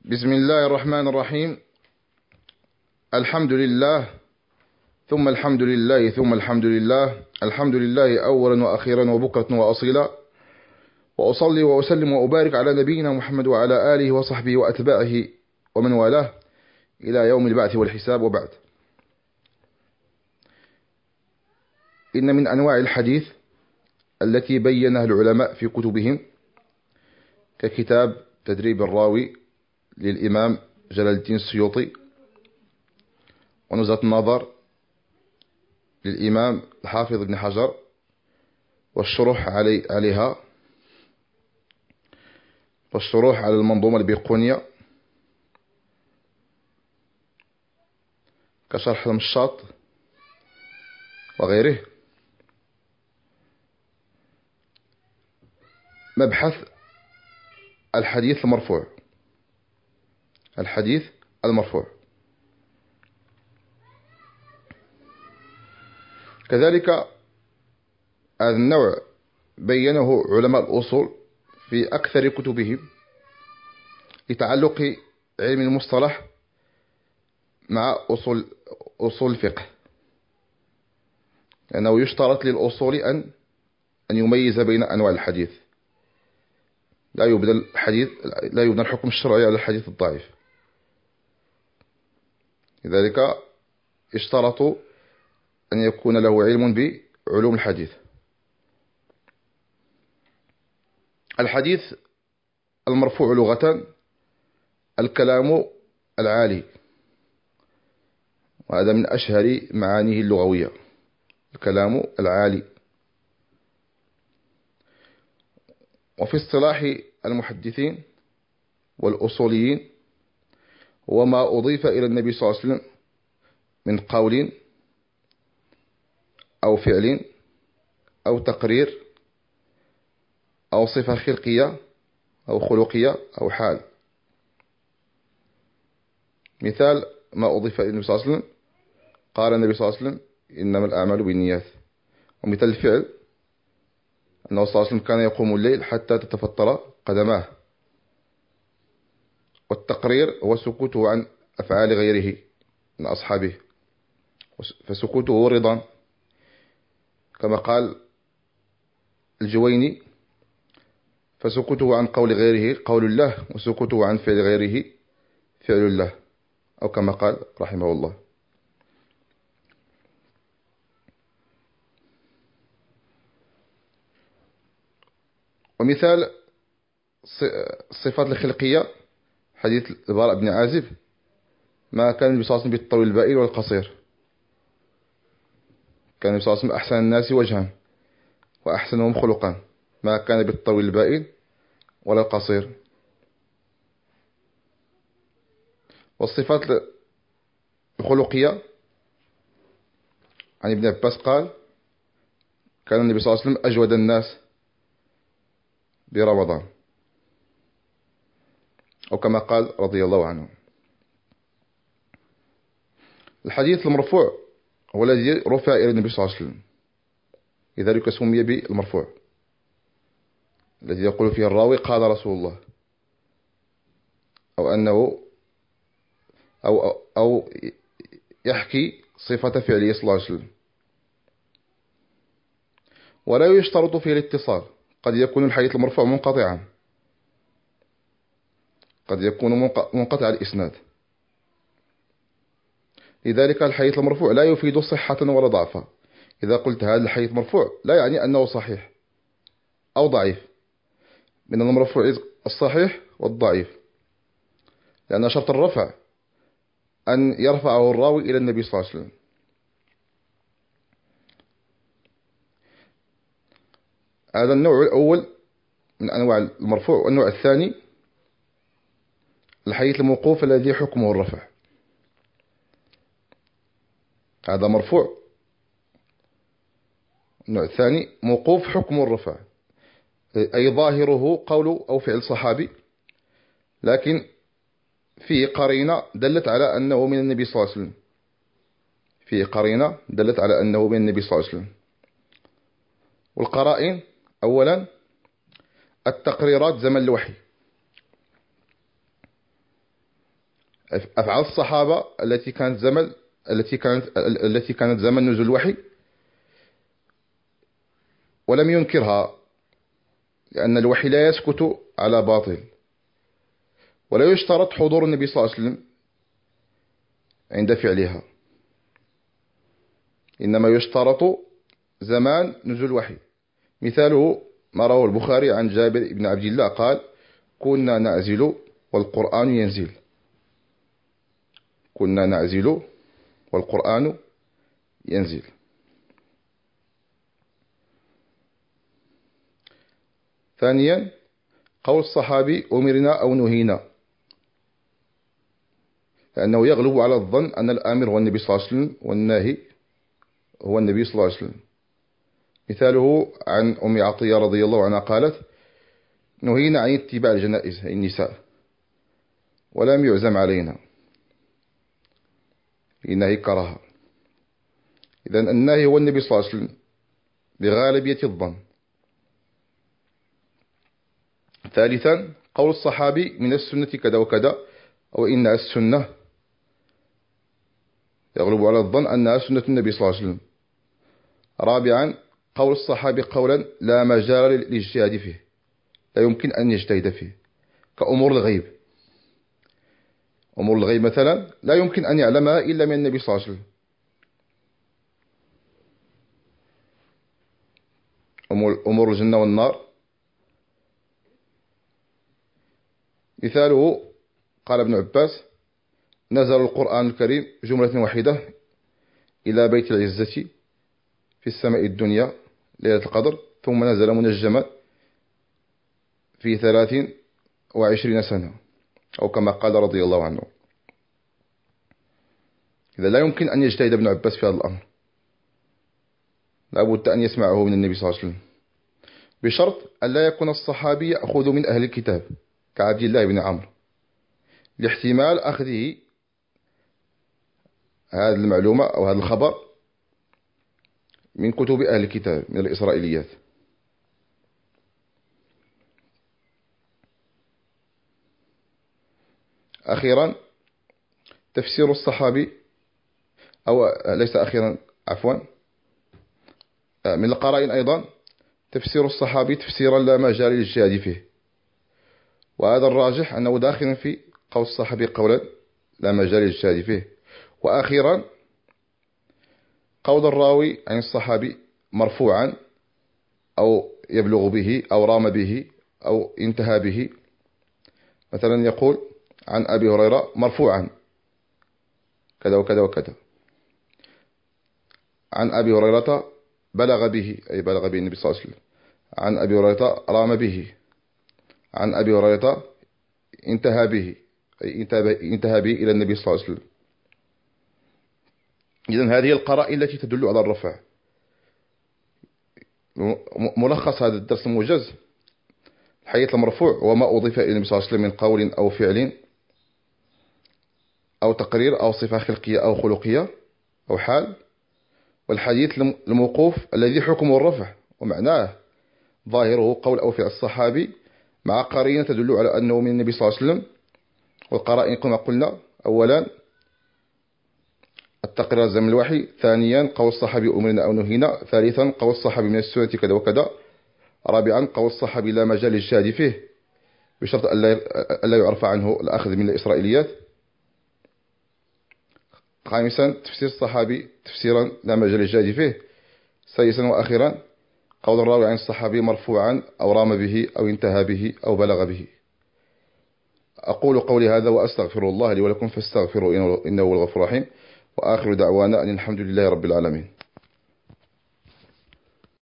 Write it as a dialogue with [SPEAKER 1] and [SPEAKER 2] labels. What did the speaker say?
[SPEAKER 1] بسم الله الرحمن الرحيم. الحمد لله ثم الحمد لله ثم الحمد لله. الحمد لله أولا وأخيرا وبكرة وأصيلا، وأصلي وأسلم وأبارك على نبينا محمد وعلى آله وصحبه وأتباعه ومن والاه إلى يوم البعث والحساب، وبعد. إن من أنواع الحديث التي بينها العلماء في كتبهم ككتاب تدريب الراوي للإمام جلال الدين السيوطي، ونزهة النظر للإمام الحافظ ابن حجر، والشروح عليها، والشروح على المنظومة البيقونية كشرح المشاط وغيره. مبحث الحديث المرفوع. الحديث المرفوع كذلك هذا النوع بينه علماء الأصول في أكثر كتبهم لتعلق علم المصطلح مع أصول الفقه، لأنه يشترط للأصول أن يميز بين أنواع الحديث. لا يبنى الحكم الشرعي على الحديث الضعيف، لذلك اشترطوا أن يكون له علم بعلوم الحديث. الحديث المرفوع لغة الكلام العالي، وهذا من أشهر معانيه اللغوية، الكلام العالي. وفي اصطلاح المحدثين والأصوليين هو ما أضيف إلى النبي صلى الله عليه وسلم من قول أو فعل أو تقرير أو صفة خلقية أو خلقية أو حال. مثال ما أضيف إلى النبي صلى الله عليه وسلم، قال النبي صلى الله عليه وسلم إنما الأعمال بالنيات. ومثال الفعل أنه صلى الله عليه وسلم كان يقوم الليل حتى تتفطر قدماه. والتقرير هو سكوته عن أفعال غيره من أصحابه، فسكوته رضا، كما قال الجويني: فسكوته عن قول غيره قول الله، وسكوته عن فعل غيره فعل الله، أو كما قال رحمه الله. ومثال الصفات الخلقية حديث البراء بن عازب: ما كان النبي صلى الله عليه وسلم بالطويل البائن والقصير، كان النبي صلى الله عليه وسلم أحسن الناس وجها وأحسنهم خلقا، ما كان بالطويل البائن ولا القصير. والصفات الخلقية عن ابن عباس قال: كان النبي صلى الله عليه وسلم أجود الناس برمضان، أو كما قال رضي الله عنه. الحديث المرفوع هو الذي رفع إلى النبي صلى الله عليه وسلم، لذلك سمي بالمرفوع، الذي يقول فيه الراوي قال رسول الله، أو أنه أو يحكي صفة فعله صلى الله عليه وسلم. ولا يشترط فيه الاتصال، قد يكون الحديث المرفوع منقطعا، قد يكون منقطع الإسناد. لذلك الحديث المرفوع لا يفيد صحة ولا ضعفا. إذا قلت هذا الحديث مرفوع لا يعني أنه صحيح أو ضعيف، من المرفوع الصحيح والضعيف، لأن شرط الرفع أن يرفعه الراوي إلى النبي صلى الله عليه وسلم. هذا النوع الأول من أنواع المرفوع. والنوع الثاني الحديث الموقوف الذي حكمه الرفع، هذا مرفوع. النوع الثاني موقوف حكم الرفع، أي ظاهره قول أو فعل صحابي، لكن فيه قرينة دلت على أنه من النبي صلى الله عليه وسلم، فيه قرينة دلت على أنه من النبي صلى الله عليه وسلم. والقرائن أولا التقريرات زمن الوحي، أفعال الصحابة التي كانت زمن نزول الوحي، ولم ينكرها، لأن الوحي لا يسكت على باطل. ولا يشترط حضور النبي صلى الله عليه وسلم عند فعلها، إنما يشترط زمان نزول الوحي. مثاله ما رواه البخاري عن جابر بن عبد الله قال: كنا نعزل والقرآن ينزل. كنا نعزل والقرآن ينزل. ثانيا، قول الصحابي أمرنا أو نهينا، لأنه يغلب على الظن أن الآمر هو النبي صلى الله عليه وسلم والناهي هو النبي صلى الله عليه وسلم. مثاله عن أم عطية رضي الله عنها قالت: نهينا عن اتباع الجنائز، أي النساء، ولم يعزم علينا، إنه كراهة. إذن الناهي هو النبي صلى الله عليه وسلم بغالبية الظن. ثالثا، قول الصحابي من السنة كذا وكذا، أو إن السنة يغلب على الظن أنها سنة النبي صلى الله عليه وسلم. رابعا، قول الصحابي قولا لا مجال للاجتهاد فيه، لا يمكن أن يجتهد فيه، كأمور الغيب. أمور الغيب مثلا لا يمكن أن يعلمها إلا من النبي صلى الله عليه وسلم. أمور الجنة والنار مثاله قال ابن عباس: نزل القرآن الكريم جملة واحدة إلى بيت العزة في السماء الدنيا ليلة القدر، ثم نزل منجما في 23 سنة، أو كما قال رضي الله عنه. إذا لا يمكن أن يجتهد ابن عباس في هذا الأمر، لا بد أن يسمعه من النبي صلى الله عليه وسلم، بشرط أن لا يكون الصحابي يأخذ من أهل الكتاب كعبد الله بن عمرو، لاحتمال أخذه هذه المعلومة أو هذا الخبر من كتب أهل الكتاب من الإسرائيليات. أخيرا، تفسير الصحابي، أو ليس أخيرا، عفوا، من القرائن أيضا تفسير الصحابي تفسيرا لا مجال للاجتهاد فيه، وهذا الراجح أنه داخل في قول الصحابي قولا لا مجال للاجتهاد فيه. وأخيرا، قول الراوي عن الصحابي مرفوعا، أو يبلغ به، أو رام به، أو انتهى به. مثلا يقول عن أبي هريرة مرفوعا كذا وكذا وكذا، عن أبي هريرة بلغ به، أي بلغ به النبي صلى الله عليه وسلم، عن أبي هريرة رام به، عن أبي هريرة انتهى به، أي انتهى به إلى النبي صلى الله عليه وسلم. إذن هذه القرائن التي تدل على الرفع. ملخص هذا الدرس الموجز: الحديث المرفوع هو ما أضيف إلى النبي صلى الله عليه وسلم من قول أو فعل أو تقرير أو صفة خلقية أو خلقية أو حال. والحديث الموقوف الذي حكمه الرفع، ومعناه ظاهره قول أو فعل الصحابي مع قرينة تدل على أنه من النبي صلى الله عليه وسلم. والقرائن كما قلنا: أولا التقرير زمن الوحي، ثانيا قول الصحابي أمرنا أو نهينا، ثالثا قول الصحابي من السنة كذا وكذا، رابعا قول الصحابي لا مجال للشاهد فيه، بشرط ألا يعرف عنه الأخذ من الإسرائيليات. خامسا تفسير الصحابي تفسيرا لا مجال للشاهد فيه. سادسا وأخيرا قول الراوي عن الصحابي مرفوعا، أو رام به، أو انتهى به، أو بلغ به. أقول قولي هذا وأستغفر الله لي ولكم، فاستغفروا إنه هو الغفور الرحيم. وآخر دعوانا أن الحمد لله رب العالمين.